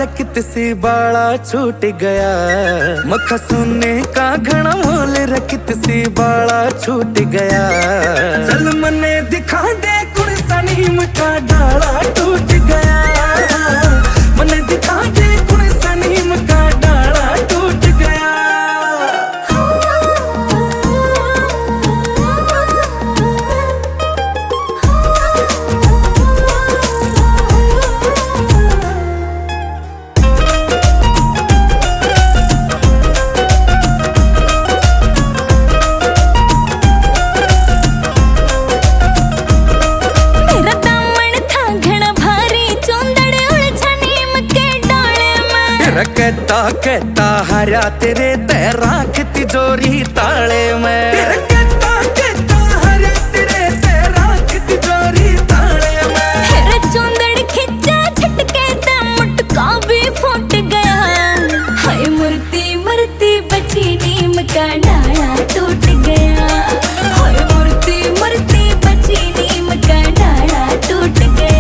रखत सी बाड़ा छूट गया, मखा सोने का घना मोल रखत सी बाड़ा छूट गया। चल मने दिखा दे कुड़ सनीम का डाला टूट गया, मने दिखा दे कुड़ सनीम का डाला टूट गया। कहता कहता हरा तेरे तैराक तिजोरी ताले में, कहता कहता हरा तेरे तैराक तिजोरी ताले में। हेरा चोंदड़ खिंचा झटके ते मुटका भी फूट गया, हाय मूर्ति मूर्ति बची नीम का डाला टूट गया, हाय मूर्ति मूर्ति बची नीम का डाला टूट गया।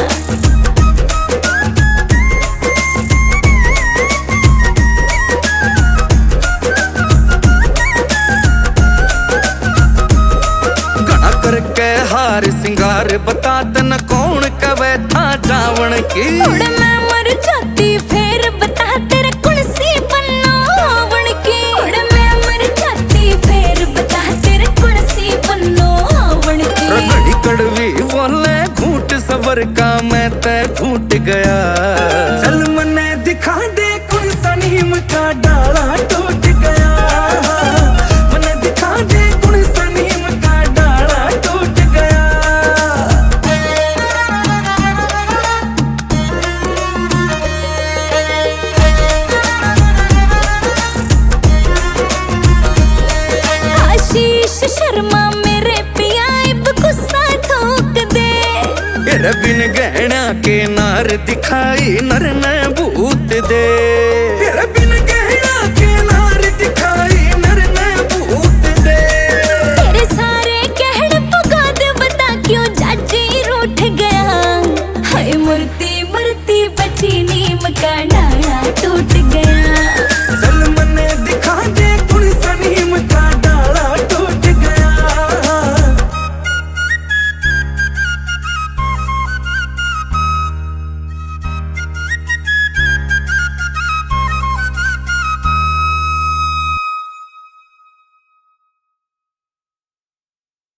करके हार सिंगार बता तन कौन कवे था जावण की, उड़ मैं मर जाती फिर बता तेरे कुणसी बन्नो आवण की, उड़ मैं मर जाती फिर बता तेरे कुणसी बन्नो आवण की। रगड़ी कड़वी बोले घूट सबर का मैं ते घूट गया। चल मने दिखा दे कुड़ सनीम का डाला टूट गया, मने दिखा दे कुड़ सनीम का डाला टूट गया। आशीष शर्मा मेरे पिया इब गुस्सा ठोक दे, बिन गहना के नार दिखाई नर न